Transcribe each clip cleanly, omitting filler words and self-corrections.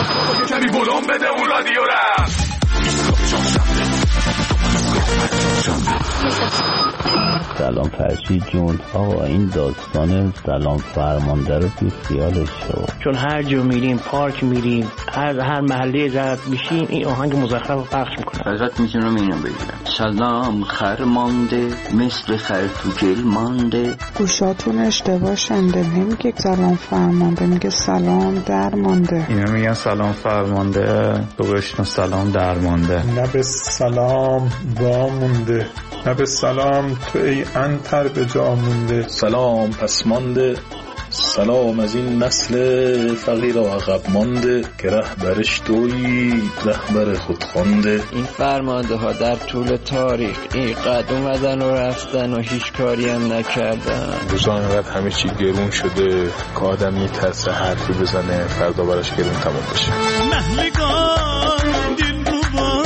کمی بلوم بده اون رادیو را. سلام فرشید جون. آقا این داستان سلام فرمانده رو بی خیالش شو، چون هر جا میریم، پارک میریم، هر محله رد میشیم این آهنگ مزخرف رو پخش میکنن. ازت میتونم اینو بگیرم: سلام خرمانده مثل خر تو گل مانده. گوشاتون اشتباه شنده، نمیگه سلام فرمانده، میگه سلام درمانده. اینا میگن سلام فرمانده، بگوشتون سلام درمانده. نه به سلام وامونده، نه به سلام تو ای انتر به جا مونده. سلام پس مانده، سلام از این نسل فقیر و عقب مانده که رهبرش تویی رهبر خود خوانده. این فرمانده ها در طول تاریخ این قد اومدن و رفتن و هیچ کاری هم نکردن. روزا انقدر همه چی گرون شده که آدم یه ترس حرفی بزنه فردا براش گرون تمام بشه. مهلگان دل روبا،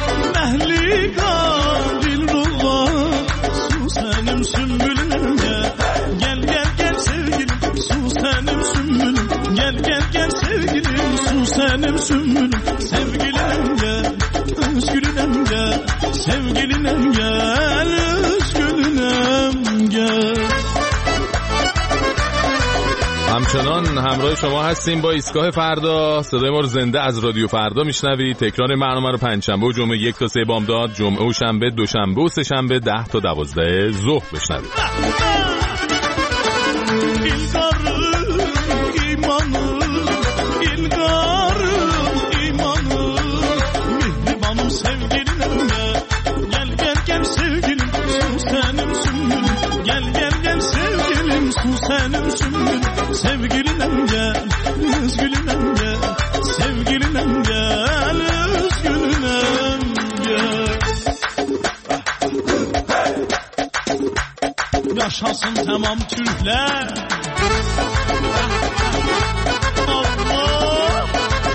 مهلگان دل روبا، سوسنم sümbülüm gel gel gel sevgilim, susanem sümbülüm gel gel gel sevgilim, susanem sümbülüm sevgilim gel, özgürüm gel, sevgilim gel, özgürüm gel. همچنان همراه شما هستیم با ایستگاه فردا. صدای ما رو زنده از رادیو فردا میشنوید. تکرار برنامه رو پنجشنبه و جمعه 1 تا 3 بامداد، جمعه و شنبه، دوشنبه و سه‌شنبه 10 تا 12 ظهر بشنوید. Susanem sümbül, sevgilinem gel, üzgülünem gel, sevgilinem gel, üzgülünem gel. Yaşasın tamam Türkler. Allah!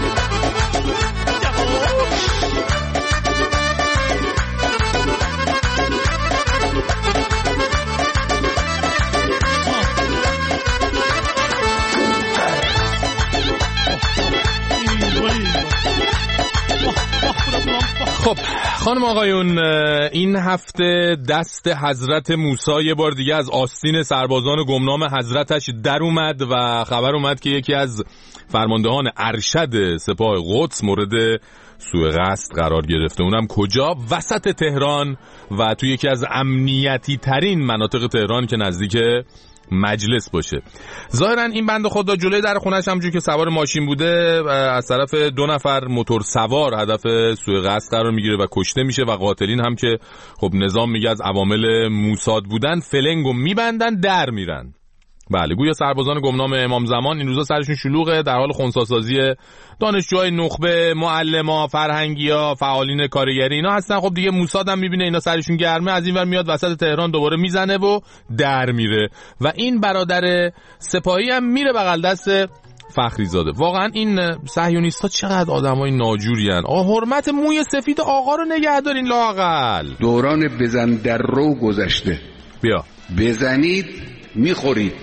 خب خانم آقایون، این هفته دست حضرت موسی یه بار دیگه از آستین سربازان گمنام حضرتش در اومد و خبر اومد که یکی از فرماندهان ارشد سپاه قدس مورد سوء قصد قرار گرفته. اونم کجا؟ وسط تهران و توی یکی از امنیتی ترین مناطق تهران که نزدیک مجلس باشه. ظاهرا این بنده خدا جلوی در خونش همونجوری که سوار ماشین بوده از طرف 2 نفر موتور سوار هدف سوء قصد قرار میگیره و کشته میشه و قاتلین هم که خب نظام میگه از عوامل موساد بودن فلنگو میبندن در میرن. بله، گویا سربازان گمنام امام زمان این روزا سرشون شلوغه، در حال خنثی‌سازی دانشجوهای نخبه، معلما، فرهنگیا، فعالین کارگری اینا هستن. خب دیگه موساد هم میبینه اینا سرشون گرمه، از این ور میاد وسط تهران دوباره میزنه و در میره و این برادر سپاهی هم میره بغل دست فخری زاده. واقعا این صهیونیست‌ها چقدر آدمای ناجورین. حرمت موی سفید آقا رو نگه دارین لااقل. دوران بزن در رو گذشته. بیا بزنید میخورید.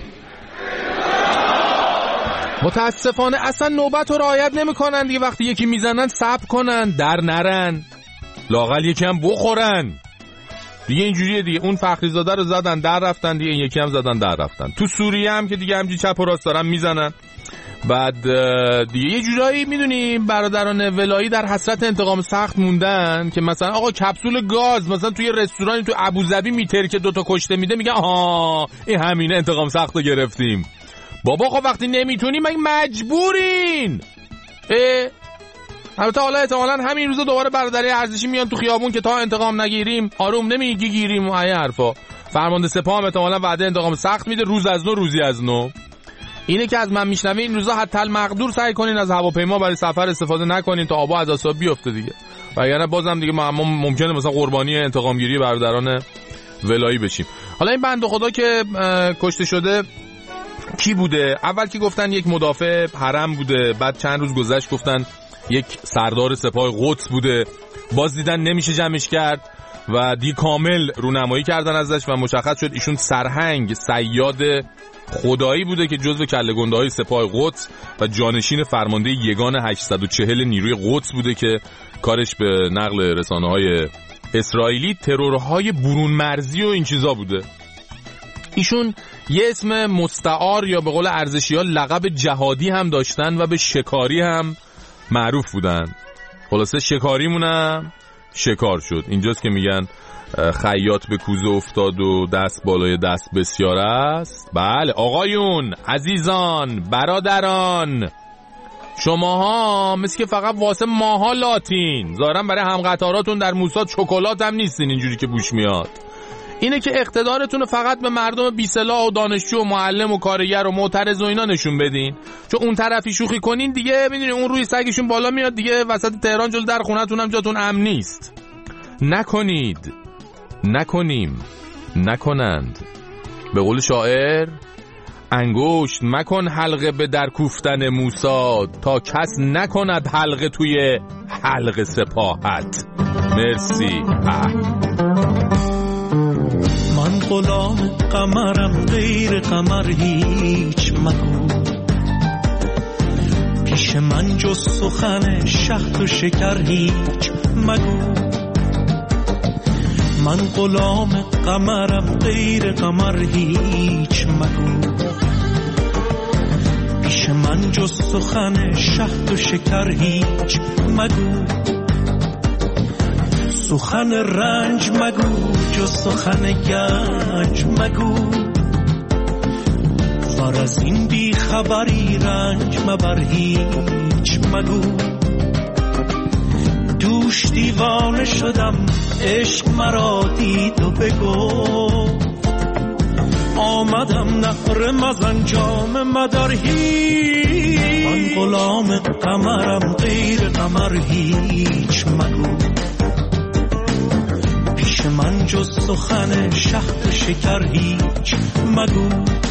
متاسفانه اصلا نوبت رو رعایت نمی‌کنن دیگه. وقتی یکی میزنن صبر کنن، در نرن، لااقل یکی هم بخورن دیگه. اینجوریه دیگه. اون فخریزاده رو زدن در رفتن دیگه، این یکی هم زدن در رفتن. تو سوریه هم که دیگه همجی چپ و راست دارن میزنن. بعد دیگه یه جورایی میدونیم برادران ولایی در حسرت انتقام سخت موندن که مثلا آقا کپسول گاز مثلا توی رستورانی تو ابوظبی میتر که 2 تا کشته میده، میگن آها این همینه انتقام سخت رو گرفتیم. بابا خب وقتی نمیتونیم مگه مجبورین؟ البته حالا احتمالاً همین روزا دوباره برادری ارزشی میان تو خیابون که تا انتقام نگیریم آروم نمیگیریم و این حرفا. فرمانده سپاه هم احتمالاً وعده انتقام سخت میده، روز از نو روزی از نو. اینه که از من میشنوین این روزا حتی المقدور سعی کنین از هواپیما برای سفر استفاده نکنین تا آبا از آسیا بیفته دیگه، وگرنه بازم دیگه ممکنه مثلا قربانی انتقام گیری برادران ولایی بشیم. حالا این بنده خدا که کشته شده کی بوده؟ اول که گفتن یک مدافع حرم بوده، بعد چند روز گذشت گفتن یک سردار سپاه قدس بوده، باز دیدن نمیشه جمعش کرد، و دی کامل رونمایی کردن ازش و مشخص شد ایشون سرهنگ صیاد خدایی بوده که جزو کله‌گنده‌های سپاه قدس و جانشین فرمانده یگان 840 نیروی قدس بوده که کارش به نقل رسانه‌های اسرائیلی ترورهای برون مرزی و این چیزا بوده. ایشون یه اسم مستعار یا به قول ارزشی‌ها لقب جهادی هم داشتن و به شکاری هم معروف بودن. خلاصه شکاریمونم شکار شد. اینجاست که میگن خیاط به کوزه افتاد و دست بالای دست بسیار است. بله آقایون، عزیزان، برادران، شماها مثل که فقط واسه ماها لاتین، ظاهرا برای همقطاراتون در موساد شکلات هم نیستین اینجوری که بوش میاد. اینه که اقتدارتون فقط به مردم بی سلاح و دانشجو و معلم و کارگر و معترض و اینا نشون بدین، چون اون طرفی شوخی کنین دیگه میدونی اون روی سگشون بالا میاد دیگه، وسط تهران جلو در خونتون هم جاتون امن نیست. نکنید، نکنیم، نکنند. به قول شاعر انگشت مکن حلقه به در کوفتن موساد تا کس نکند حلقه توی حلقه سپاهت. مرسی. من غلام قمرم، غیر قمر هیچ مگو، پیش من جز سخن شهد و شکر هیچ مگو. من غلام قمرم، غیر قمر هیچ مگو، پیش من جز سخن شهد و شکر هیچ مگو. سخن رنج مگو، جز سخن گنج مگو، فر از این بی خبری رنج مبر هیچ مگو. دوش دیوانه شدم، عشق مرا دید و بگفت، آمدم نهر مزن جام مدر هیچ. من غلام قمرم، غیر قمر هیچ مگو، پیش من جز سخن شهد و شکر هیچ مگو.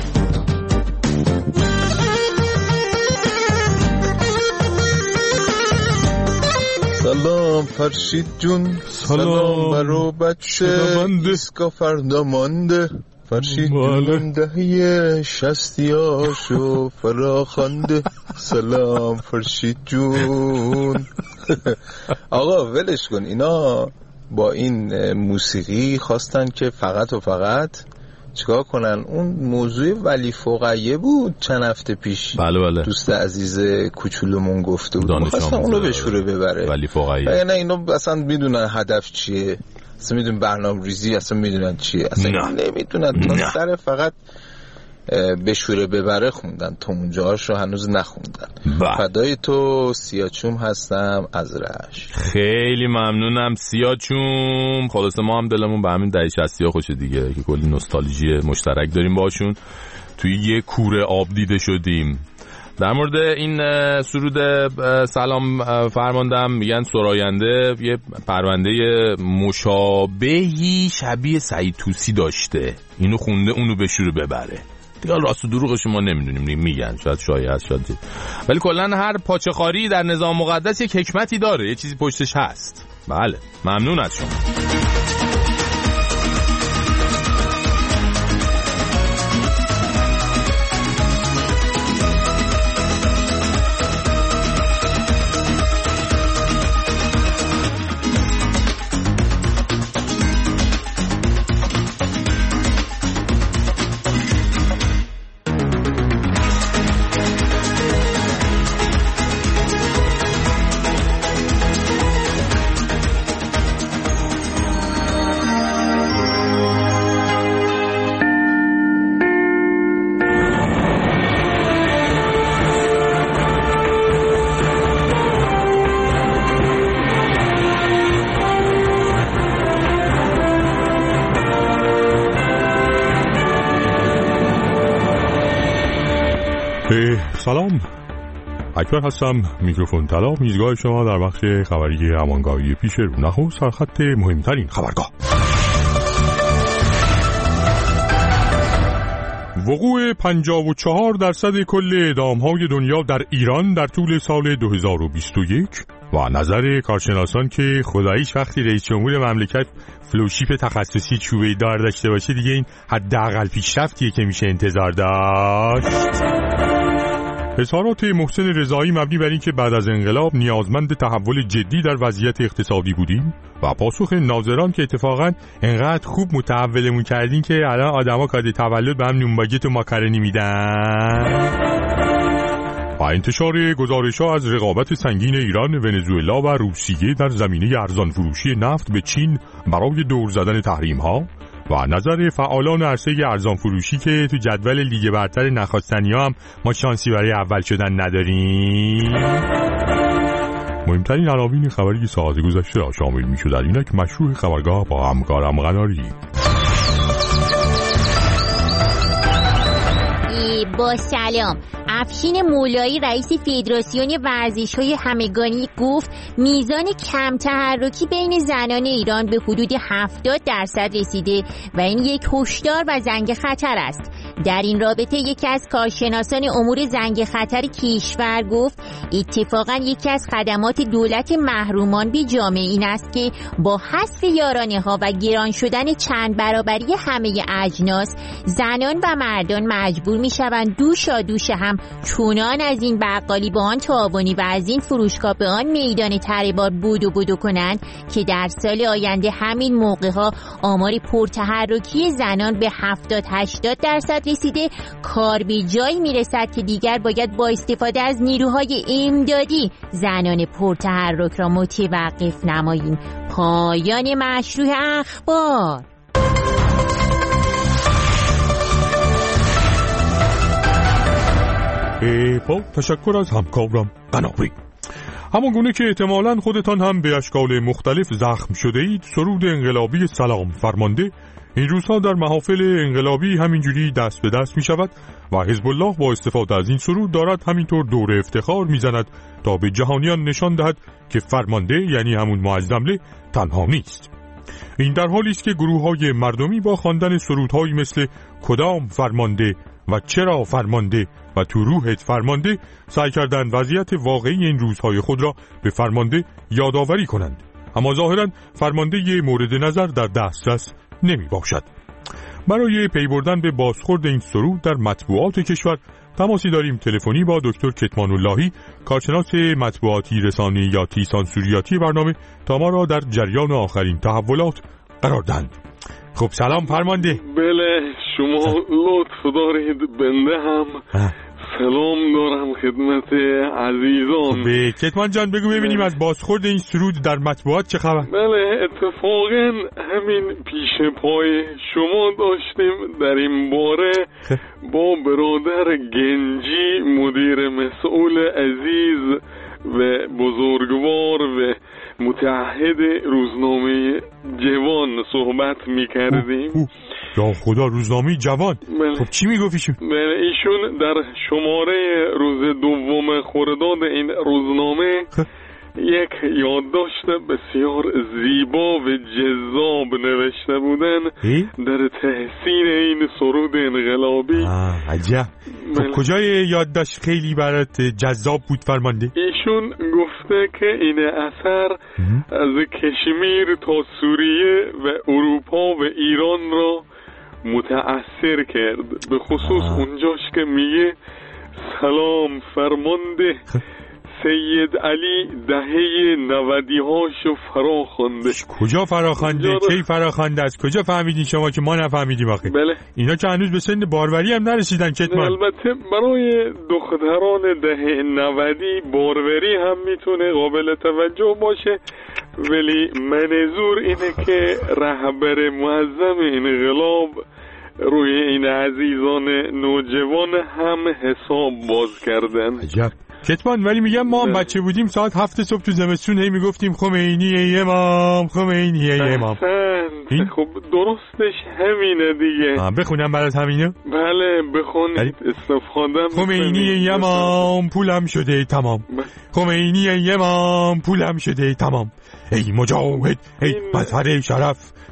سلام فرشید جون، سلام برو بچه دیسکا فردا مانده. فرشید جون دهیه شستیاشو فراخانده. سلام فرشید جون. آقا ولش کن، اینا با این موسیقی خواستن که فقط و فقط چیکار کنن؟ اون موضوع ولی فقیه بود چند هفته پیش. بله. دوست عزیز کوچولومون گفته بود خواستن اونو بشوره ببره ولی فقیه. نه اینا اصلا میدونن هدف چیه، اصلا میدونن برنامه ریزی، اصلا میدونن چیه، اصلا نمیدونن تا سر فقط بشوره ببره خوندن، تا اونجاهاشو هنوز نخوندن. فدای تو سیاچوم هستم از رشت. خیلی ممنونم سیاچوم. خلاصه ما هم دلمون به همین دهه 60 ها خوشه دیگه که کلی نوستالژی مشترک داریم باشون، توی یه کوره آب دیده شدیم. در مورد این سرود سلام فرماندم میگن سراینده یه پرونده مشابهی شبیه سعید طوسی داشته، اینو خونده اونو بشوره ببره دیگه. راست و دروغش ما نمیدونیم، میگن شاید شایعه است شاید، ولی کلا هر پاچه خاری در نظام مقدس یک حکمتی داره، یه چیزی پشتش هست. بله ممنون از شما. سلام، اکبر هستم، میکروفون طلا، میزگاه شما در بخش خبری همانگاهی پیش رو. نخست سرخط مهمترین خبرگاه. وقوع 54% کل اعدام‌های دنیا در ایران در طول سال 2021 و نظر کارشناسان که خداییش وقتی رئیس جمهور مملکت فلوشیپ تخصصی چوبه دار داشته باشه دیگه این حداقل پیشرفتیه که میشه انتظار داشت. اظهارات محسن رضایی مبنی بر این که بعد از انقلاب نیازمند تحول جدی در وضعیت اقتصادی بودیم و پاسخ ناظران که اتفاقا انقدر خوب متحولمون کردین که الان آدما کادر تولد به هم نونباگت و ماکارونی میدن و انتشار گزارش‌ها از رقابت سنگین ایران، ونزوئلا و روسیه در زمینه ارزان فروشی نفت به چین برای دور زدن تحریم‌ها و نظر فعالان عرصه ارزان فروشی که تو جدول لیگ برتر نخواستنی‌ها هم ما شانسی برای اول شدن نداریم. مهمترین عناوین خبری ساعت گذشته را شامل می‌شد در اینک مشروع خبرگاه با همکارم قناری. با سلام. افشین مولایی رئیس فدراسیون ورزش‌های همگانی گفت میزان کم تحرکی بین زنان ایران به حدود 70% رسیده و این یک هشدار و زنگ خطر است. در این رابطه یکی از کارشناسان امور زنگ خطر کشور گفت اتفاقا یکی از خدمات دولت محرومان به جامعه این است که با حذف یارانه‌ها و گران شدن چند برابری همه اجناس زنان و مردان مجبور می‌شوند دوش هم چونان از این بقالی به آن تعاونی و از این فروشگاه به آن میدان تره‌بار بودو کنند که در سال آینده همین موقع‌ها آمار پرتحرکی زنان به 70-80% رسیده کار به جایی میرسد که دیگر باید با استفاده از نیروهای امدادی زنان پرتحرک را متوقف نماییم. پایان مشروع اخبار. با تشکر از همکارم قناری. همان گونه که احتمالاً خودتان هم به اشکال مختلف زخم شده اید، سرود انقلابی سلام فرمانده این روزها در محافل انقلابی همینجوری دست به دست می شود و حزب الله با استفاده از این سرود دارد همینطور دور افتخار می زند تا به جهانیان نشان دهد که فرمانده یعنی همون معظمله تنها نیست. این در حالی است که گروه‌های مردمی با خواندن سرودهایی مثل کدام فرمانده و چرا فرمانده و تو روحت فرمانده سعی کردند وضعیت واقعی این روزهای خود را به فرمانده یادآوری کنند، اما ظاهراً فرمانده یه مورد نظر در دسترس نمی باشد. برای پی بردن به بازخورد این سرود در مطبوعات کشور تماسی داریم تلفنی با دکتر کتمان اللهی، کارشناس مطبوعاتی رسانه‌یاتی سانسوریاتی برنامه، تا ما را در جریان آخرین تحولات قرار دهند. خب سلام فرمانده. بله شما لطف دارید، بنده هم سلام دارم خدمت عزیزان. به کتمان جان بگو ببینیم از بازخورد این سرود در مطبوعات چه خبر؟ بله اتفاقا همین پیش پای شما داشتیم در این باره با برادر گنجی مدیر مسئول عزیز و بزرگوار و متعهد روزنامه جوان صحبت می کردیم. یا خدا روزنامه جوان؟ خب چی می گفتیشون؟ بله ایشون در شماره روز 2 خرداد این روزنامه یک یادداشت بسیار زیبا و جذاب نوشته بودن در تحسین این سرود انقلابی. عجب. خب کجای یادداشت خیلی برات جذاب بود فرمانده؟ ایشون گفته که این اثر از کشمیر تا سوریه و اروپا و ایران را متأثر کرد، به خصوص اونجاش که میگه سلام فرمانده سید علی دهه 90هاشو فراخوانده. کجا فراخوانده؟ کی فراخوانده؟ از کجا فهمیدین شما که ما نفهمیدیم آخه؟ بله اینا که هنوز به سن باروری هم نرسیدن کتمان. البته برای دختران دهه 90 باروری هم میتونه قابل توجه باشه، ولی منظور اینه که رهبر معظم انقلاب روی این عزیزان نوجوان هم حساب باز کردن. عجب. کتمان ولی میگم ما هم بچه بودیم ساعت 7 صبح تو زمستون هی میگفتیم خمینی ای امام خمینی ای امام. خب درستش همینه دیگه. بخونم برات همینه؟ بله بخونید استفاده. خمینی ای امام پولم شده تمام. خمینی ای امام پولم شده تمام. ای مجاهد ای مظهر شرف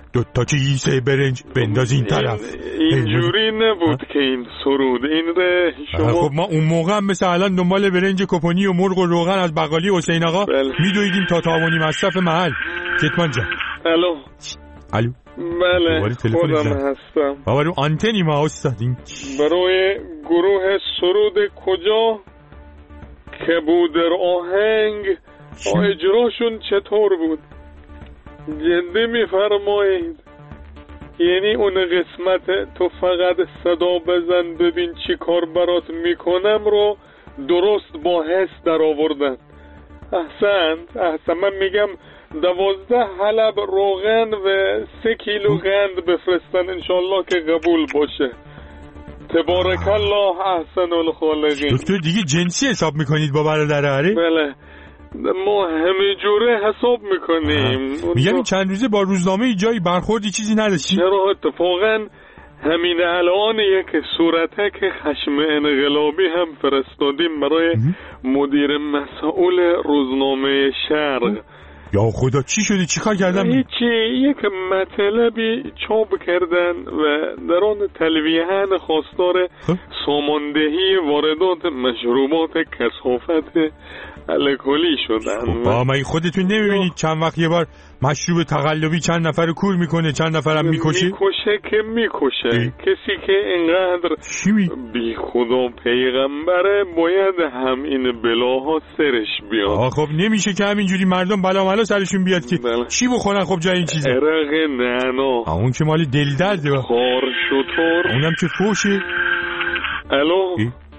2 تا کیسه برنج بنداز این طرف. اینجوری نبود که این سرود این ره شما. خب ما اون موقع هم مثل الان دنبال برنج کپونی و مرغ و روغن از بقالی حسین آقا میدویدیم تا تاوانی مصرف محل. کتمان جان. الو. بله خودم هستم. بابا رو آنتنی ما استاد. برای گروه سرود کجا که بود در آهنگ اجراشون چطور بود؟ جدی میفرمایید؟ یعنی اون قسمت تو فقط صدا بزن ببین چی کار برات میکنم رو درست با حس در آوردن. احسن. من میگم 12 حلب روغن و 3 کیلو قند بفرستن انشالله که قبول باشه. تبارک الله احسن الخالقین. دکتر دیگه جنسی حساب میکنید با برادره؟ بله ما همه جوره حساب میکنیم. میگم این چند روزه با روزنامه جایی برخوردی چیزی نداشتی؟ چرا اتفاقا همین الان یک صورتک خشم انقلابی هم فرستادیم برای مدیر مسئول روزنامه شرق. یا خدا چی شده؟ چی کار کردن؟ هیچی، یک مطلبی چاپ کردن و در آن تلویحاً خواستار ساماندهی واردات مشروبات کثافت الکلی شدن. با من خودتون نمیبینید چند وقت یه بار مشروب تقلبی چند نفر کور میکنه چند نفرم میکشه کسی که اینقدر بی خدا پیغمبره باید هم این بلاها سرش بیاد. خب نمیشه که همینجوری مردم بلا سرشون بیاد که چی بخورن خب جای این چیزه؟ عرق نعنا. اون که مالی دل درده. خار شطور. اونم که فوشه. الو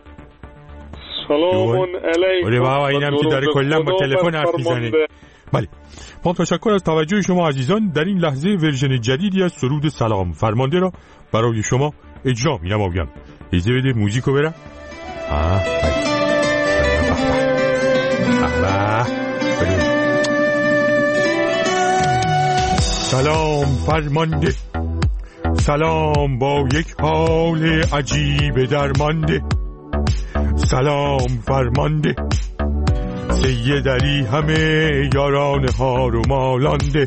سلام علیکم. آره بابا اینم که داره کلا با تلفن حرف میزنه. بله با تشکر از توجه شما عزیزان در این لحظه ورژن جدیدی از سرود سلام فرمانده را برای شما اجرا می‌نمایم. اجازه بده موزیکو برم. سلام فرمانده سلام با یک حال عجیب درمانده. سلام فرمانده سیدری همه یاران ها رو مالانده.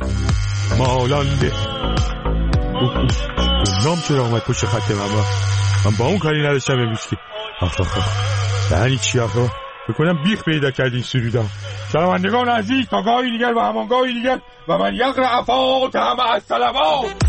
نام چرا آمد پشت خط من با اون کاری نداشتم امروز که یعنی چی آقا بکنم بیخ پیدا کردین سرودم. شنوندگان عزیز تا گاهی دیگر و همان گاهی دیگر و من یقرأ فاتحه مع الصلوات.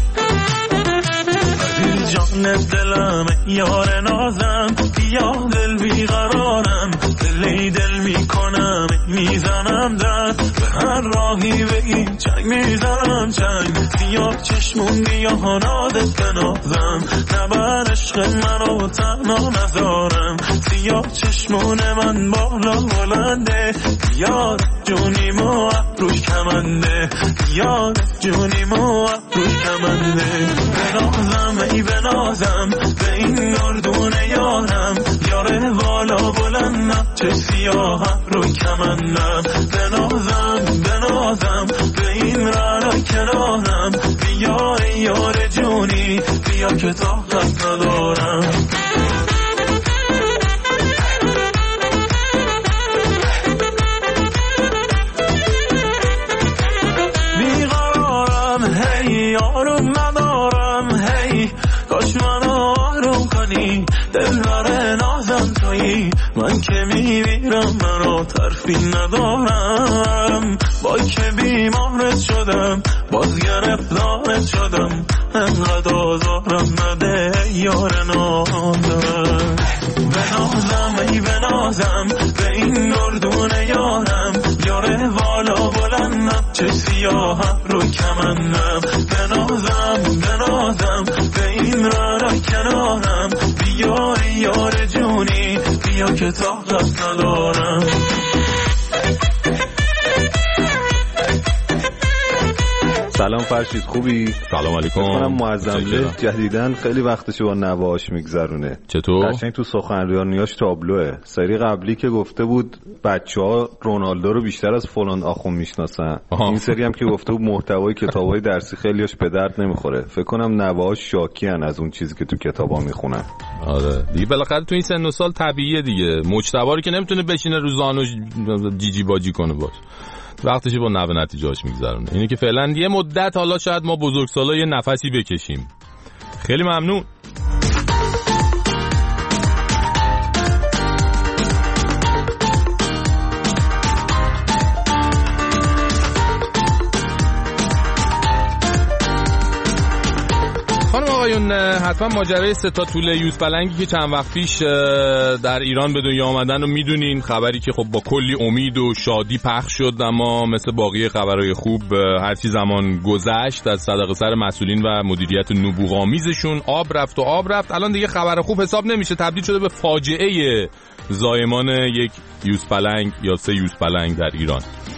جان دلم یار نازم بیا دل بیقرارم دل میکنم میزنم دست به هر راهی بگی چنگ میزنم چنگ سیاه چشمون دیانادت بنازم نبر عشق منو تنها نذارم سیاه چشمون من بالا بلنده یار جونیمو روش کمنده یار جونیمو روش کمنده بنازم ای بنازم به این گردون یارم یاره والا بلندم چه سیاه روی کمندم بنازم به این رعنا کنارم بیا ای یار جونی بیا که طاقت ندارم. بیقرارم هی یارم ندارم هی کاش منو آروم کنی دل بر نازم تویی من که میمیرم منو ترفی ندارم با که بیمارت شدم باز گرفتارت شدم انقدر آزارم نده یار نازم. بنازم ای بنازم به این گردون یارم یاره والا بلندم چه سیاه روی کمندم بنازم به این را کنارم بیا ای یار جونی بیا که طاقت ندارم. سلام فرشید خوبی؟ سلام علیکم. منم معظمله جدیدن خیلی وقتشو با نواهاش میگذرونه. چطور؟ قشنگ تو سخنرانیاش تابلوه. سری قبلی که گفته بود بچه‌ها رونالدو رو بیشتر از فلان آخون میشناسن. این سری هم که گفته بود محتوای کتابای درسی خیلیاش به درد نمیخوره. فکر کنم نواهاش شاکیان از اون چیزی که تو کتابا میخونن. آره دیگه بالاخره تو این سن و سال طبیعیه دیگه. مجتبی رو که نمیتونه بشینه روزانو جیجی باجی کنه باش. وقتش با نوه نتیجه‌اش میگذرونه. اینه که فعلا یه مدت حالا شاید ما بزرگسالا یه نفسی بکشیم. خیلی ممنون. آقایون حتما ماجرای 3 تا توله یوز پلنگی که چند وقت پیش در ایران به دنیا آمدن رو میدونین. خبری که خب با کلی امید و شادی پخش شد، اما مثل باقی خبرهای خوب هرچی زمان گذشت از صدقه سر مسئولین و مدیریت نبوغامیزشون آب رفت. الان دیگه خبر خوب حساب نمیشه، تبدیل شده به فاجعه زایمان یک یوز پلنگ یا 3 یوز پلنگ در ایران.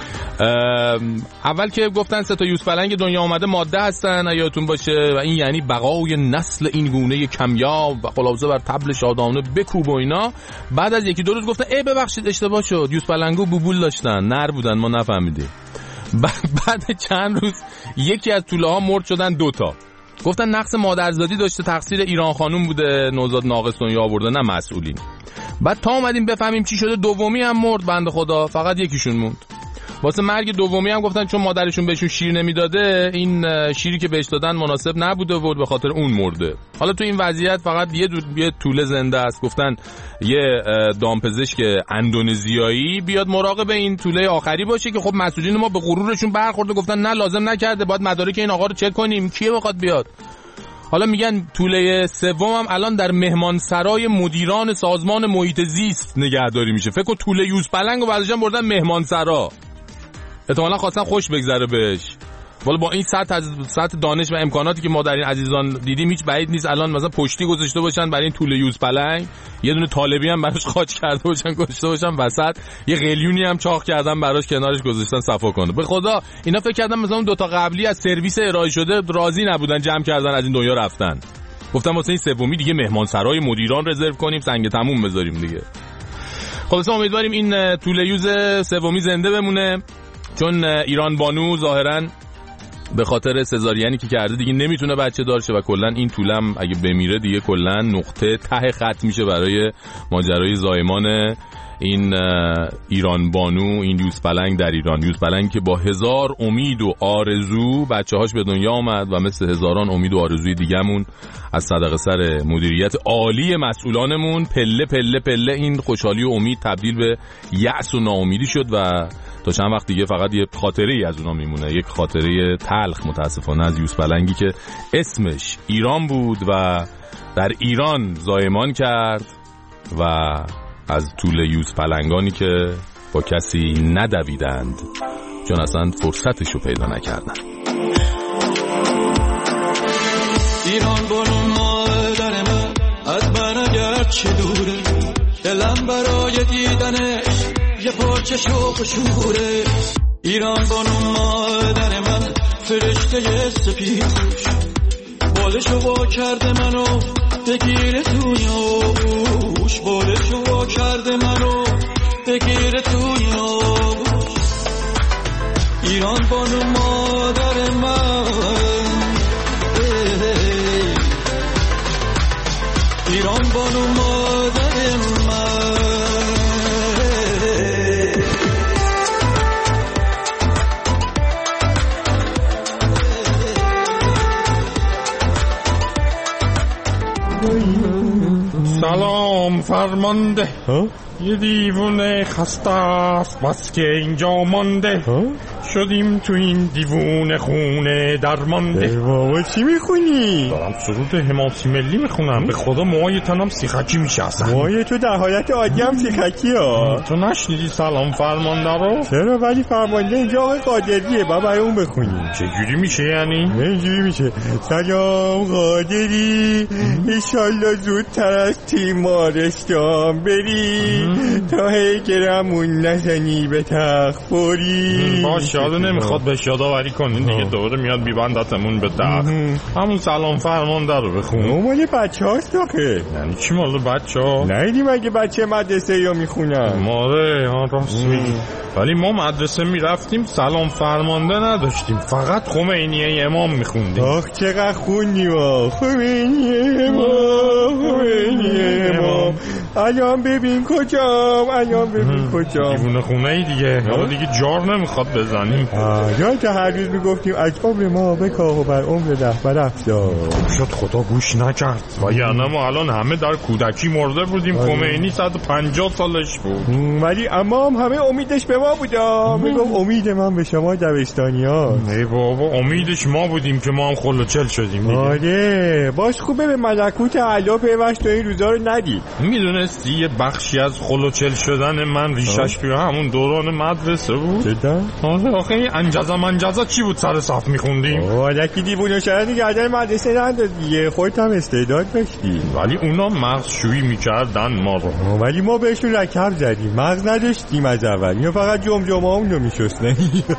اول که گفتن 3 تا یوز پلنگ دنیا آمده ماده هستن، یادتون باشه، و این یعنی بقای نسل این گونه کمیاب و خلاصه بر طبل شادانه بکوب و اینا. بعد از 1-2 روز گفتن ببخشید اشتباه شد، یوز پلنگو بوبول داشتن، نر بودن، ما نفهمیدیم. بعد چند روز یکی از توله ها مرد شدن 2 تا. گفتن نقص مادرزادی داشته، تقصیر ایران خانوم بوده، نوزاد ناقص دنیا آورده، نه مسئولین. بعد تا اومدیم بفهمیم چی شده، دومی هم مرد بنده خدا، فقط یکیشون موند. واسه مرگ دومی هم گفتن چون مادرشون بهشون شیر نمیداده، این شیری که بهش دادن مناسب نبوده و به خاطر اون مرده. حالا تو این وضعیت فقط یه توله زنده است. گفتن یه دامپزشک اندونزیایی بیاد مراقب این توله آخری باشه که خب مسئولین ما به غرورشون برخورده، گفتن نه لازم نکرده، باید مدارک این آقا رو چک کنیم، کیه بخواد بیاد. حالا میگن توله سوم هم الان در مهمانسرای مدیران سازمان محیط زیست نگهداری میشه. فکر کن توله یوز پلنگو بعدش بردن مهمانسرا، احتمالاً خواستن خوش بگذره بهش. والا با این سطح دانش و امکاناتی که ما در این عزیزان دیدیم هیچ بعید نیست الان مثلا پشتی گذاشته باشن برای این توله یوز پلنگ، یه دونه طالبی هم براش خاچ کرده باشن گذاشته باشن وسط، یه قلیونی هم چاق کردن براش کنارش گذاشتن صفا کنه. به خدا اینا فکر کردم مثلا اون 2 تا قبلی از سرویس ارائه شده راضی نبودن، جمع کردن از این دنیا رفتن. گفتم واسه این سومی دیگه مهمانسرای مدیران رزرو کنیم، سنگ تموم بذاریم دیگه. خلاص امیدواریم این توله یوز سومی زنده بمونه، چون ایران بانو ظاهراً به خاطر سزارینی که کرده دیگه نمیتونه بچه دار شه و کلا این طولم اگه بمیره دیگه کلا نقطه ته خط میشه برای ماجرای زایمان این ایران بانو، این یوز پلنگ در ایران. یوز پلنگ که با 1000 امید و آرزو بچه‌هاش به دنیا آمد و مثل هزاران امید و آرزوی دیگه‌مون از صدقه سر مدیریت عالی مسئولانمون پله پله پله این خوشحالی و امید تبدیل به یأس و ناامیدی شد و تا چند وقت دیگه فقط یه خاطره‌ای از اونا میمونه، یک خاطره تلخ متاسفانه از یوز پلنگی که اسمش ایران بود و در ایران زایمان کرد و از توله یوز پلنگانی که با کسی ندویدند چون اصلا فرصتشو پیدا نکردن. ایران بانو مادر من از من اگر چه دوره، دلم برای دیدنش یه پارچه شوق و شوره. ایران بانو مادر من فرشته سپیدش، بالشو وا کرده منو بگیره توی آغوش، بالشو وا کرده منو بگیره توی آغوش. ایران بانو مادر من، ایران بانو مادر من. سلام فرمانده، یه دیوونه خسته است بس که اینجا مانده، شدیم تو این دیوونه خونه درمانده. بابا چی میخونی؟ دارم سرود حماسی ملی میخونم. به خدا موهای تنم سیخکی میشه اصلا. موهای تو در حالت عادی هم سیخکی ها. تو نشنیدی سلام فرمانده رو؟ چرا؟ ولی فرمانده اینجا آقای قادریه، باید اون بخونی. چجوری میشه یعنی؟ اینجوری میشه: سلام قادری، ایشالله زودتر از تیمارستان بری، تا هیگرمون نزنی به تخت بری. باش یادو نمیخواد بهش یادآوری کنین دیگه، دوباره میاد بیبندتمون به تخت. همون سلام فرمانده رو بخون. اون مال بچه هاست آخه. یعنی چی مال بچه ها؟ نهیدیم اگه بچه مدرسه یا میخونن. ماره راست میگی، ولی ما مدرسه میرفتیم سلام فرمانده نداشتیم، فقط خمینیه امام میخوندیم. آخ چقدر خوندیم. خمینیه امام، خمینیه امام، الان ببین کجام، الان ببین کجام. دیوونه خونه ای دیگه، حالا دیگه جار نمیخواد بزنیم. یادت هر روز میگفتیم از عمر ما بکاه و بر عمر رهبر افزار. شد خدا گوش نکرد و یعنی ما الان همه در کودکی مرده بودیم. خمینی 150 سالش بود، ولی اما همه امیدش به ما بودا. میگم امید من به شما دبستانی ها. ای بابا امیدش ما بودیم که ما هم خلوچل شدیم دیگه. آره باش خوبه به ملکوت اعلی پیوست تو این روزا رو ندید. میدونستی یه بخشی از خلوچل شدن من ریشش توی همون دوران مدرسه بود؟ جدا؟ آخه این انجزا چی بود سر صف میخوندیم؟ لکی دیوونه شدن گردن مدرسه نداد دیگه، خودت هم استعداد داشتی. ولی اونا مغز شویی میکردن ما رو، ولی ما بهشون رکب زدیم، مغز نداشتیم از اول، یا فقط جمجمه همونو میشستن.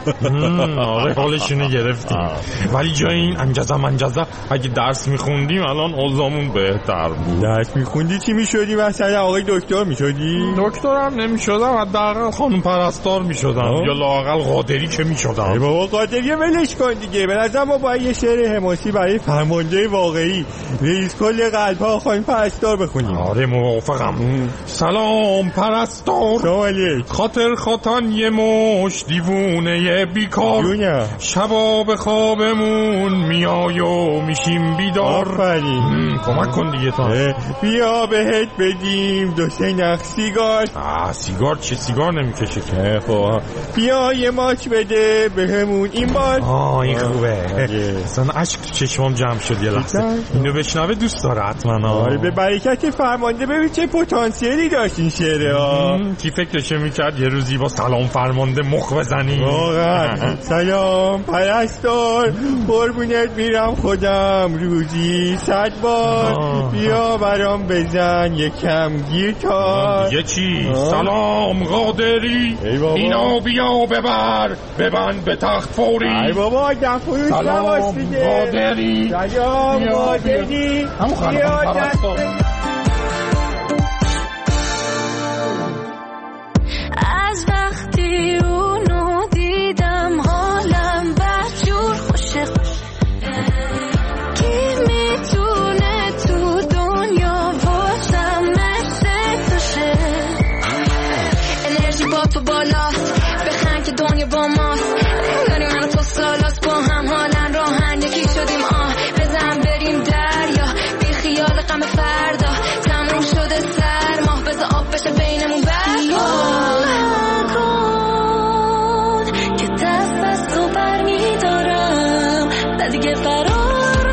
آره حالشونو گرفتیم. ولی جای این انجزا اگه درس میخوندیم الان اوضاعمون بهتر بود. درس میخوندی چی میشدی؟ مثلا آقای دکتر میشدی؟ دکتر هم نمیشدم، حداقل خانم پرستار میشدم یا لااقل قادری که میشدم. ای بابا قادری ولش کن دیگه. به نظر ما باید یه شعر حماسی برای فرمانده واقعی رئیس کل قلب‌ها خانم پرستار بخونیم. آره موافقم. سلام پرستار، خاطر خاطن یه مش دیوونه بیکار، شبا به خوابمون میای و میشیم بیدار. کمک کن دیگه تا بیا بهت بدیم 2-3 نخ سیگار. سیگار چه؟ سیگار نمیکشه که. خب بیا یه ماچ بده بهمون این بار. این خوبه. اصلا عشق تو چشمام جمع شد یه لحظه. اینو بشنوه دوست داره حتما. به برکت فرمانده ببین چه پتانسیلی داشت این شعره ها. کی فکرشه میکرد یه روزی با سلام فرمانده مخ بزنی؟ واقعا. سلام پرستار، قربونت میرم خودم روزی 100 بار بیا برام بزن یکم گیتار. دیگه چی؟ سلام قادری، اینا بیا ببند به تخت فوری. ای بابا دفعه سلام قادری، سلام قادری، بیا از وقتی اونو دیدم حالم بدجور خوشه. کی میتونه تو دنیا واسم مثل توشه؟ انرژی با تو بالاست، بخند که دنیا با ماست. داریم من تو سالاست با هم حالن راهن یکی شدیم. بزن بریم دریا بی خیال غم فردا. تموم شده سرما بذار آب بشه بینمون برگا. که دست بست تو بر میدارم نه دیگه فرار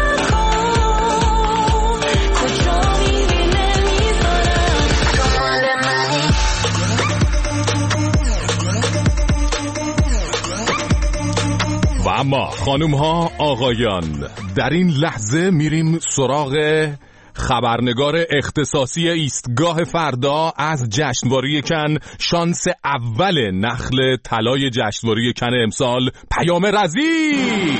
نکن. کجا میری نمیذارم تو مال منی. و اما خانوم ها آقایان، در این لحظه میریم سراغ خبرنگار اختصاصی ایستگاه فردا از جشنواره کن، شانس اول نخل طلای جشنواره کن امسال، پیام رضی.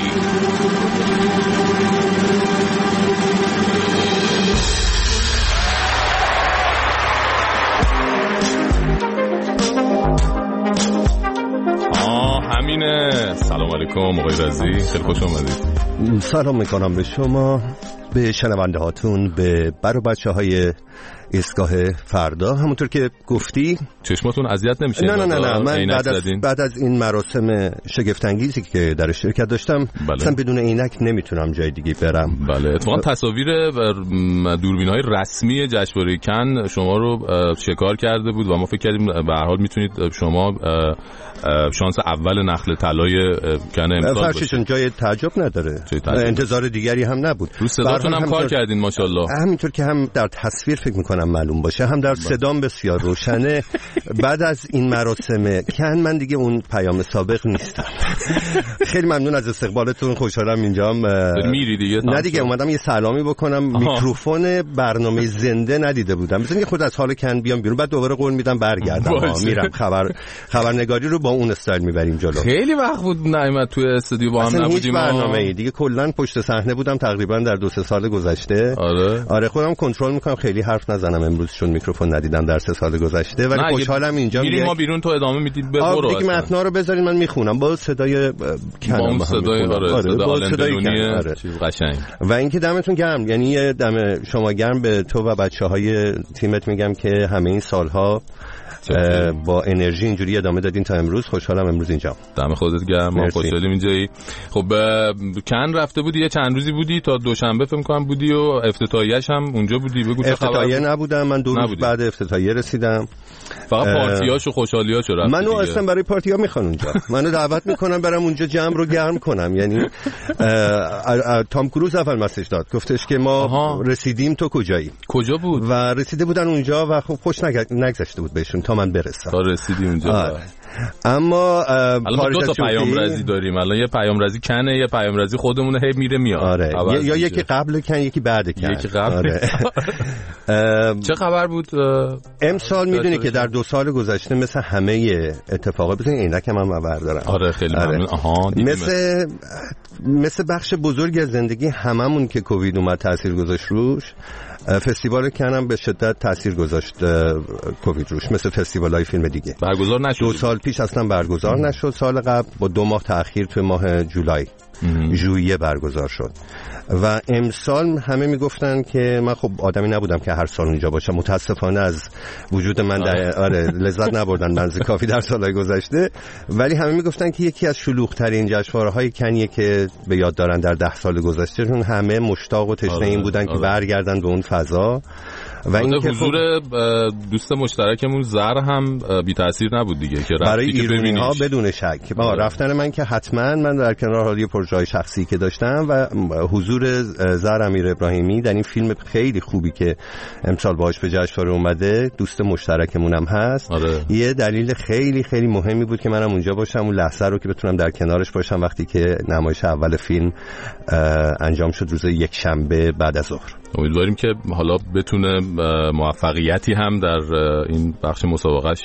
همینه. سلام علیکم آقای رضی، خیلی خوش آمدید. سلام میکنم به شما، به شنونده هاتون، به برو بچه های ایستگاه فردا. همونطور که گفتی چشماتون اذیت نمیشه؟ نه من بعد از این مراسم شگفت انگیزی که در شرکت داشتم اصلا بدون عینک نمیتونم جای دیگه برم. بله اتفاقا تصاویر دوربین‌های رسمی جشنواره کن شما رو شکار کرده بود و ما فکر کردیم به هر حال میتونید شما شانس اول نخل طلای کن امسال باشید. فرشیتون جای تعجب نداره، انتظار دیگری هم نبود. رو صداتون هم کار کردین ماشاءالله. همینطور که هم در تصویر فکر میکنم معلوم باشه، هم در صدام بسیار روشنه. بعد از این مراسم کن من دیگه اون پیام سابق نیستم. خیلی ممنون از استقبالتون، خوشحالم اینجام. میری دیگه؟ نه دیگه اومدم یه سلامی بکنم. میکروفون برنامه زنده ندیده بودم، مثلا خود از حال کن بیام بیرون، بعد دوباره قول میدم برگردم. میرم خبرنگاری رو با اون استایل میبریم جلو. خیلی وقت بود نمیاد توی استودیو با هم نبودیم. هیچ برنامه‌ای دیگه کلا پشت صحنه بودم تقریبا در 2-3 سال گذشته. آره خودم کنترل میکنم خیلی حرف نزنم امروز چون میکروفون ندیدم در 3 سال گذشته، ولی خوشحالم اینجا میریم. ما بیرون تو ادامه میدید به برو. دیگه متنا رو بذارین من میخونم با صدای کنم، با صدای آلندلونی قشنگ. و اینکه دمتون گرم، یعنی دم شما گرم به تو و بچه‌های تیمت میگم که همه این سالها با انرژی اینجوری ادامه دادین تا امروز. خوشحالم امروز اینجا. دم خودت گرم، ما خوشحالیم اینجایی. خب کن رفته بودی، یه چند روزی بودی تا دوشنبه فکر کنم بودی و افتتاحیه‌اش هم اونجا بودی. بگو چه خبر؟ افتتاحیه نبودم من، 2 روز بعد افتتاحیه رسیدم. فقط پارتیاش و خوشحالیاشو رفت. منو اصلا برای پارتی‌ها میخوان اونجا. منو دعوت میکنن برم اونجا جمع رو گرم کنم. یعنی تام کروز اول مسیج داد، گفتش که ما رسیدیم، تو کجایی؟ کجا بود؟ و رسیده بودن اونجا و خب خوش نگذشته بود بهشون تا من برسم. تا رسیدی اونجا. اما الان 2 تا پیام رزی داریم. الان یه پیام رزی کنه، یه پیام رزی خودمونه، هی میره میاد. آره. یا یکی قبل کن، یکی بعد کن. یکی قبل. آره. چه خبر بود امسال؟ میدونی که در 2 سال گذشته مثل همه اتفاقات، بزنین عینکم هم بردارم. آره خیلی ممنون. مثل بخش بزرگی از زندگی هممون که کووید اومد تاثیر گذاشت روش، فستیوال کنم به شدت تاثیر گذاشت کووید روش، مثل فستیوال‌های فیلم دیگه. برگزار نشد. 2 سال پیش اصلا برگزار نشد، سال قبل با 2 ماه تأخیر توی ماه ژوئیه برگزار شد. و امسال همه میگفتن که من خب آدمی نبودم که هر سال اونجا باشم، متاسفانه از وجود من لذت نبردن منز کافی در سالهای گذشته، ولی همه میگفتن که یکی از شلوغ‌ترین جشنواره‌های کنیه که به یاد دارن در 10 سال گذشته، چون همه مشتاق و تشنه این بودن که برگردن به اون فضا. و این که حضور دوست مشترکمون زر هم بی تاثیر نبود دیگه که برای ایرانی‌ها بدون شک. رفتن من که حتما، من در کنار حالی پروژه‌های شخصی که داشتم و حضور زر امیر ابراهیمی در این فیلم خیلی خوبی که امسال باهاش به جشنواره اومده، دوست مشترکمون هم هست. یه دلیل خیلی خیلی مهمی بود که منم اونجا باشم، اون لحظه رو که بتونم در کنارش باشم وقتی که نمایش اول فیلم انجام شد روز یک شنبه بعد از ظهر. امیدواریم که حالا بتونه موفقیتی هم در این بخش مسابقهش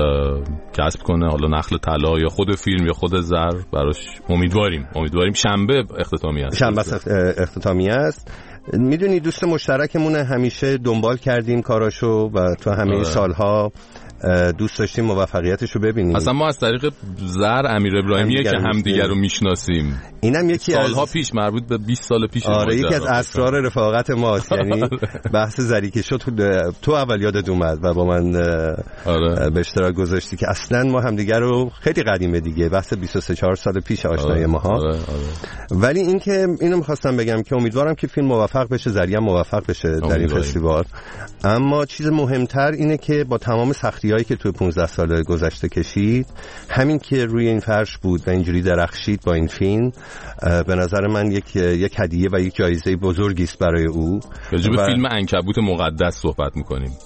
کسب کنه، حالا نخل طلا یا خود فیلم یا خود زر براش. امیدواریم شنبه اختتامیه است. شنبه اختتامیه است. میدونی دوست مشترکمونه، همیشه دنبال کردیم کاراشو و تو همه سالها دوست داشتیم موفقیتش رو ببینیم. اصلا ما از طریق زر امیر ابراهیمیه که همدیگر رو میشناسیم. اینم یکی سالها پیش، مربوط به 20 سال پیش. آره یکی از اسرار رفاقت ماست. یعنی بحث زری که شد تو اول یادت اومد و با من به اشتراک گذاشتی که اصلا ما همدیگر رو خیلی قدیمه دیگه، بحث 23-4 سال پیش آشنایی ماها. ولی اینکه اینو می‌خواستم بگم که امیدوارم که فیلم موفق بشه، زری هم موفق بشه در این فستیوال. اما چیز مهمتر اینه که با تمام سختی‌هایی که توی 15 سال گذشته کشید، همین که روی این فرش بود و اینجوری درخشید با این فیلم، به نظر من یک هدیه و یک جایزه بزرگی است برای او. راجع به فیلم عنکبوت مقدس صحبت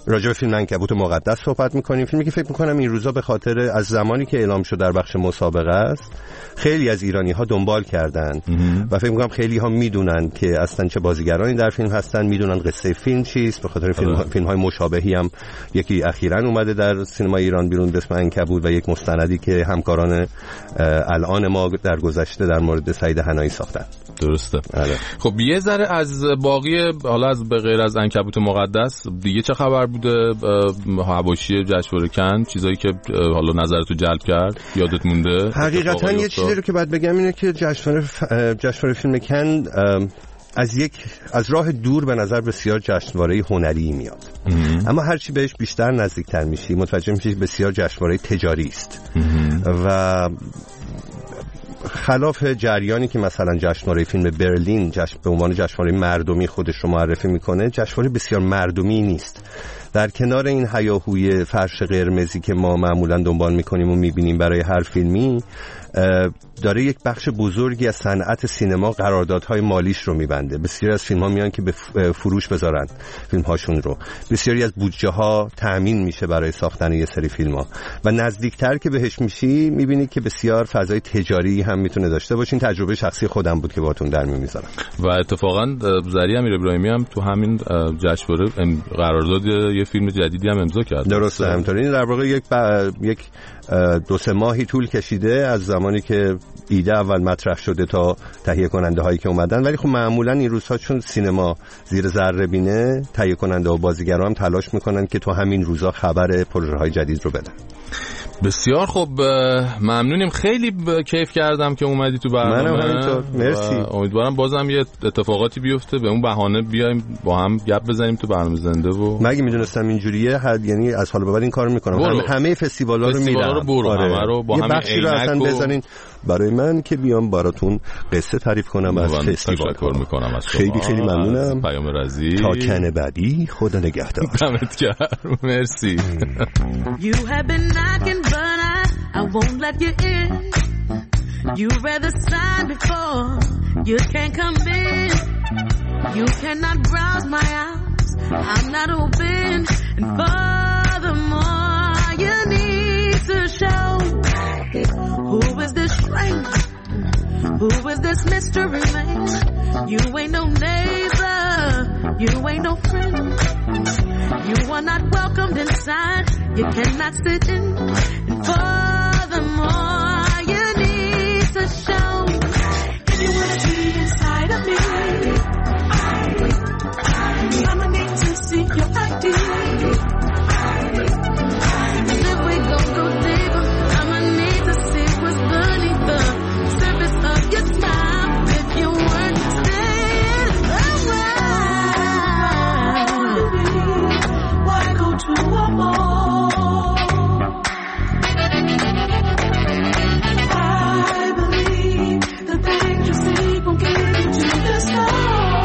می‌کنیم. فیلمی که فکر می‌کنم این روزا به خاطر از زمانی که اعلام شد در بخش مسابقه است، خیلی از ایرانی‌ها دنبال کردن و فکر می‌کنم خیلی‌ها میدونن که اصلا چه بازیگرانی در فیلم هستن، میدونن قصه فیلم چیست. به خاطر فیلم‌های مشابهی هم یکی اخیراً اومده در سینما ایران بیرون به اسم عنکبوت و یک مستندی که همکاران الان ما در گذشته در مورد سعید حنایی ساختن. درسته. خب یه ذره از باقی، حالا از به غیر از عنکبوت مقدس دیگه چه خبر بوده؟ حواشی جشنواره کن، چیزایی که حالا نظرتو جلب کرد، یادت مونده؟ حقیقتا یه چیزی رو که باید بگم اینه که جشنواره فیلم کن از راه دور به نظر بسیار جشنواره هنری میاد، اما هرچی بهش بیشتر نزدیکتر میشی متوجه میشی بسیار جشنواره تجاری است و خلاف جریانی که مثلا جشنواره فیلم برلین به عنوان جشنواره مردمی خودش رو معرفی میکنه، جشنواره بسیار مردمی نیست. در کنار این هیاهوی فرش قرمزی که ما معمولا دنبال میکنیم و میبینیم برای هر فیلمی، داره یک بخش بزرگی از صنعت سینما قراردادهای مالیش رو میبنده. بسیاری از فیلم‌ها میان که به فروش بذارن فیلم‌هاشون رو، بسیاری از بودجه‌ها تأمین میشه برای ساختن یه سری فیلم‌ها و نزدیکتر که بهش میشی میبینی که بسیار فضای تجاری هم میتونه داشته باشه. این تجربه شخصی خودم بود که باهاتون در میذارم. و اتفاقا زری امیر ابراهیمی هم تو همین جشنواره قرارداد یه فیلم جدیدی هم امضا کرد. درسته همینطوری. این در واقع یک 2-3 ماهی طول کشیده از زمانی که ایده اول مطرح شده تا تهیه کننده هایی که اومدن، ولی خب معمولا این روزها چون سینما زیر ذره بینه، تهیه کننده و بازیگران هم تلاش میکنن که تو همین روزها خبر پروژه های جدید رو بدن. بسیار خوب، ممنونیم، خیلی کیف کردم که اومدی تو برنامه. منم همینطور، مرسی. امیدوارم بازم یه اتفاقاتی بیفته، به اون بهانه بیایم با هم گپ بزنیم تو برنامه زنده. و مگه میدونستم اینجوریه، یعنی از حال به بعد این کارو میکنم. همه فستیوالا رو میرم. همه رو با هم بخشی رو اصلا بزنین برای من که بیام براتون قصه تعریف کنم از فستیوال. تشکر میکنم از شما. خیلی خیلی ممنونم. پیام رزی. تا کن بعدی، خدا نگهدار. دمت گرم. مرسی. You have been knocking but I won't let you in. You rather sign before you can come in. You cannot browse my house, I'm not open. And furthermore, you need to show who is this stranger, who is this mystery man. You ain't no neighbor, you ain't no friend. You are not welcomed inside, you cannot sit in. And furthermore, you need to show if you wanna be inside of me. I'ma need to see your ID. And if we gon' go deeper, I'ma need to see what's beneath the surface of your smile. If you weren't staying around, why go to a mall? I believe the things you see will get you to the stars.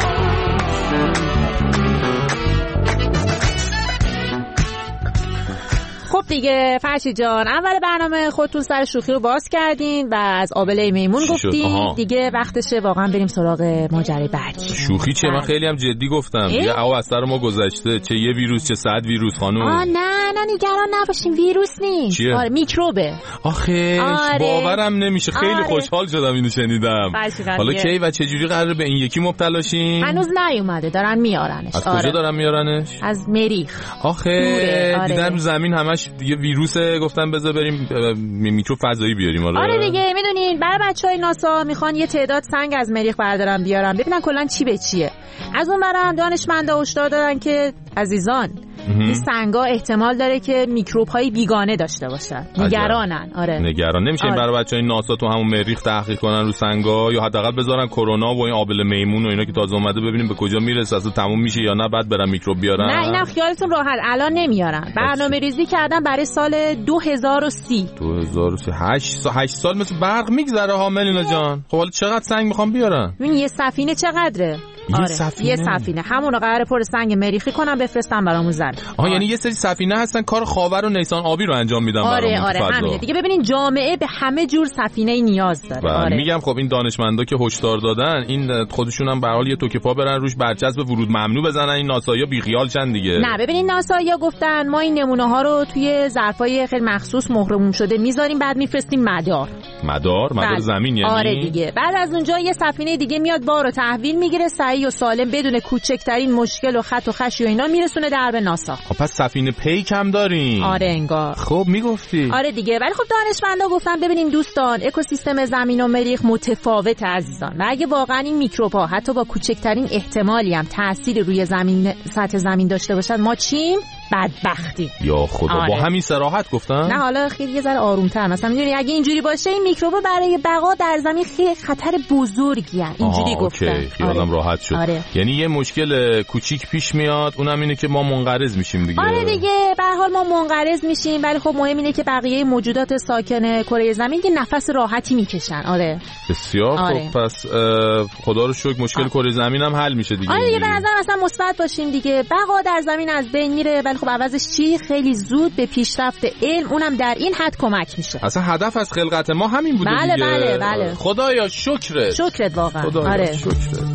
خب دیگه فرشید جان، اول برنامه خودتون سر شوخی رو باز کردین و از آبله میمون گفتین. دیگه وقتشه واقعا بریم سراغ ماجرای بعدی. شوخی چیه؟ من خیلی هم جدی گفتم دیگه. او از سر ما گذشته، چه یه ویروس چه 100 ویروس خانم. نه نگران نباشین، ویروس نیست. آره میکروبه. آخه باورم نمیشه. خیلی خوشحال شدم اینو شنیدم. حالا کی و چه جوری قراره به این یکی مبتلا شین؟ هنوز نیومده، دارن میارنش. از کجا دارن میارنش؟ از مریخ. آخه دیدم زمین همش دیگه ویروسه، گفتن بذار بریم میکروب فضایی بیاریم. آره دیگه، میدونین برای بچهای ناسا میخوان یه تعداد سنگ از مریخ بردارن بیارن ببینن کلا چی به چیه. از اون برم دانشمندا هشدار دادن که عزیزان این سنگا احتمال داره که میکروب‌های بیگانه داشته باشن. نگرانن. آره نگران نمیشه. این برای بچهای ناسا تو همون مریخ تحقیق کنن رو سنگا، یا حداقل بذارن کرونا و این آبله میمون و اینا که تازه اومده ببینیم به کجا میرسه، اصلا تموم میشه یا نه بعد برن میکروب بیارن. نه اینم خیالتون راحت، الان نمیارن. برنامه‌ریزی کردن برای سال 2030. 8 سال مثل برق میگذره ها ملینا جان. خب حالا چقدر سنگ میخوام بیارن؟ ببین یه سفینه چقدره؟ یه سفینه همون رو قراره پر سنگ مریخی کنن بفرستن برامون زمین. یعنی یه سری سفینه هستن کار خاور و نیسان آبی رو انجام میدن برامون. آره همینه دیگه. ببینین جامعه به همه جور سفینه نیاز داره. میگم خب این دانشمندا که هشدار دادن، این خودشون هم به حال یه توکه پا برن روش برچسب ورود ممنوع بزنن، این ناسایا بی خیال چن دیگه. نه ببینین ناسایا گفتن ما این نمونه ها رو توی ظرفای خیلی مخصوص مهرموم شده میذاریم، بعد میفرستیم مدار زمین. یعنی آره دیگه. بعد از اونجا یه سفینه دیگه میاد بارو تحویل میگیره، صحیح و سالم بدون کوچکترین مشکل و خط و خشی و اینا میرسونه درب ناسا. خب پس سفینه پیک هم داریم. آره انگار. خب میگفتی. آره دیگه. ولی خب دانشمندا گفتن ببینین دوستان، اکوسیستم زمین و مریخ متفاوت عزیزان، و اگه واقعا این میکروب‌ها حتی با کوچکترین احتمالی هم تأثیر روی زمین، سطح زمین داشته باشن، ما چیم؟ بدبختی. یا خدا. با همین صراحت گفتن؟ نه حالا خیلی یه ذره آروم‌تر. مثلا میدونی اگه اینجوری باشه این میکروب‌ها برای بقا در زمین خیلی خطر بزرگی ان. اینجوری گفتن. خیالم راحت شد. یعنی یه مشکل کوچیک پیش میاد، اونم اینه که ما منقرض میشیم دیگه. آره دیگه، به هر حال ما منقرض میشیم، ولی خب مهم اینه که بقیه موجودات ساکن کره زمین یه نفس راحتی میکشن. آره بسیار خوب. پس خدا رو شکر مشکل کره زمین هم حل میشه دیگه. آره دیگه، به نظر مثلا مثبت باشیم دیگه. بقا در زمین از بین میره، ولی خب عوضش چی؟ خیلی زود به پیشرفت علم، اونم در این حد کمک میشه. اصلا هدف از خلقت ما همین بوده دیگه. بله. خدایا شکرت واقعا. آره شکرت.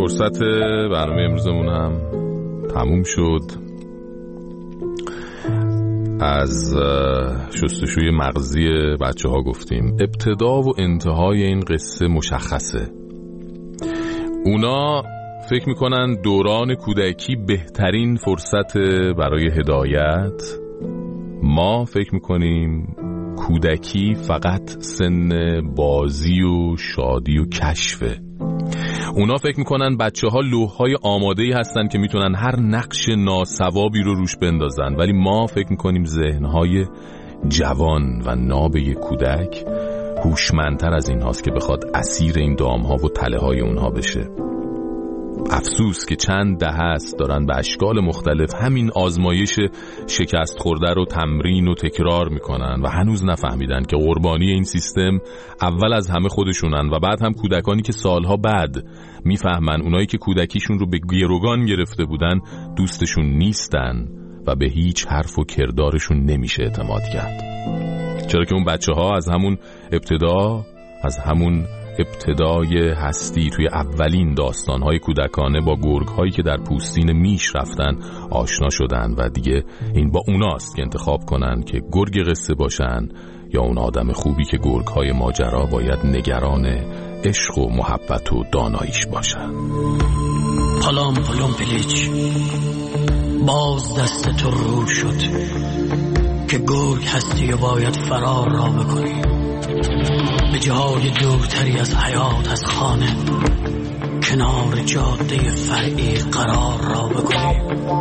فرصت برنامه امروزمون هم تموم شد. از شستشوی مغزی بچه ها گفتیم. ابتدا و انتهای این قصه مشخصه. اونا فکر میکنن دوران کودکی بهترین فرصت برای هدایت. ما فکر میکنیم کودکی فقط سن بازی و شادی و کشفه. اونا فکر میکنن بچه ها لوح‌های آماده‌ای هستن که میتونن هر نقش ناسوابی رو روش بندازن، ولی ما فکر میکنیم ذهن‌های جوان و ناب یک کودک هوشمندتر از این هاست که بخواد اسیر این دام‌ها و تله‌های اونها بشه. افسوس که چند دهه است دارن به اشکال مختلف همین آزمایش شکست خورده رو تمرین و تکرار میکنن و هنوز نفهمیدن که قربانی این سیستم اول از همه خودشونن و بعد هم کودکانی که سالها بعد میفهمن اونایی که کودکیشون رو به گروگان گرفته بودن دوستشون نیستن و به هیچ حرف و کردارشون نمیشه اعتماد کرد. چرا که اون بچه ها از همون ابتدای هستی توی اولین داستان‌های کودکانه با گرگ‌هایی که در پوستین میش رفتن آشنا شدن و دیگه این با اوناست که انتخاب کنن که گرگ قصه باشن یا اون آدم خوبی که گرگ‌های ماجرا باید نگران عشق و محبت و داناییش باشن. پالام پلیچ، باز دست تو رو شد که گرگ هستی و باید فرار را بکنی به جای دورتری از حیات، از خانه، کنار جاده فرعی قرار را بکنی.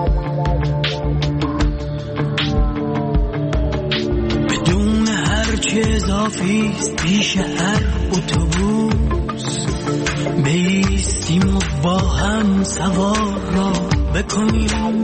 بدون هرچه اضافیست پیش هر اتوبوس بیستیم و با هم سوار را بکنیم.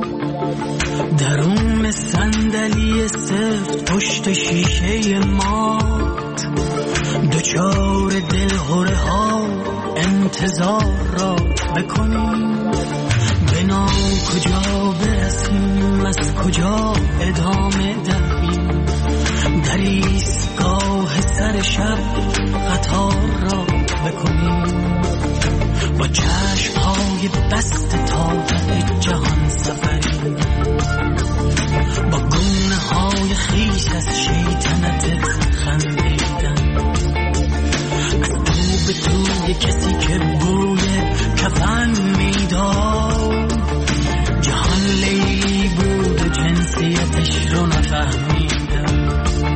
درون صندلی سفت پشت شیشه مات دوچار دلهره ها انتظار را بکنیم. بنا کجا برسیم، از کجا ادامه دهیم، در ایستگاه سر شب قطار را بکنیم. با چشم‌های بسته تا ته جهان سفری، با گونه‌های خیس از شیطنت خندیدن، از تو به توی کسی که بوی کفن میداد. جهان لیلی بود و جنسیتش رو نفهمیدم.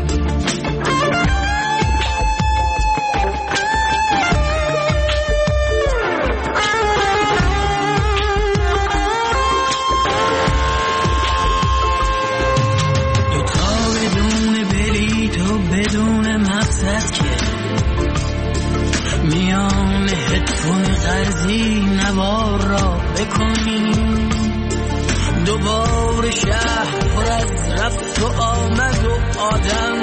میان هدفون قرضی نوار را بکنیم. دوباره شهر پر از رفت و آمد و آدم،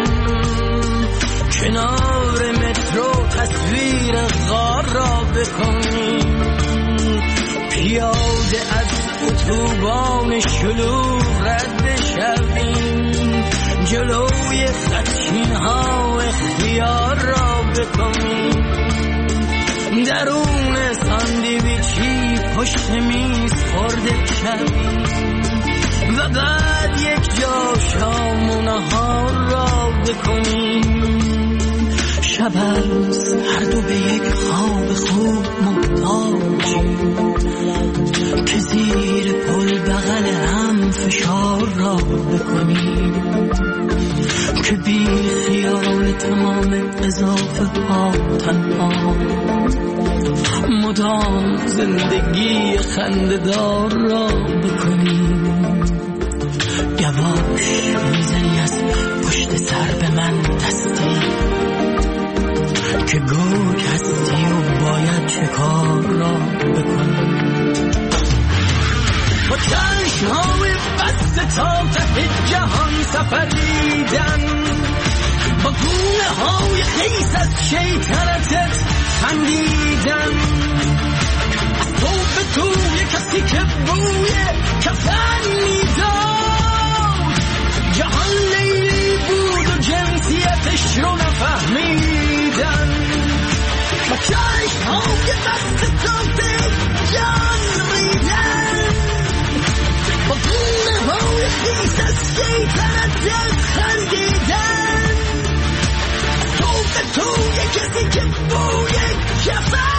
کنار مترو تصویر غار را بکنیم. پیاده از اتوبان شلوغ رد شویم، جلوی خدشین ها اختیار را بکنیم. درون ساندویچی پشت میز خورده شویم و بعد یک جا شام و نهار را بکنیم. شب است هر دو به یک خواب خوب محتاجیم که زیر پل بغل هم فشار را بکنیم، که بی خیال تمام اضافه ها تنها مدام زندگی خنده‌دار را بکنیم. گواش میزنی از پشت سر به من دستی که گرگ هستی و باید چه کار را بکنیم. با چشم‌های بسته تا ته جهان سفریدن، با گونه‌های خیس از شیطنتت خندیدن، از تو به توی کسی که بوی کفن میداد. جهان لیلی بود و جنسیتش رو نفهمیدن. با چشم‌های بسته تا ته هستی تنت خندیدن تو به توی کسی که بوی کفن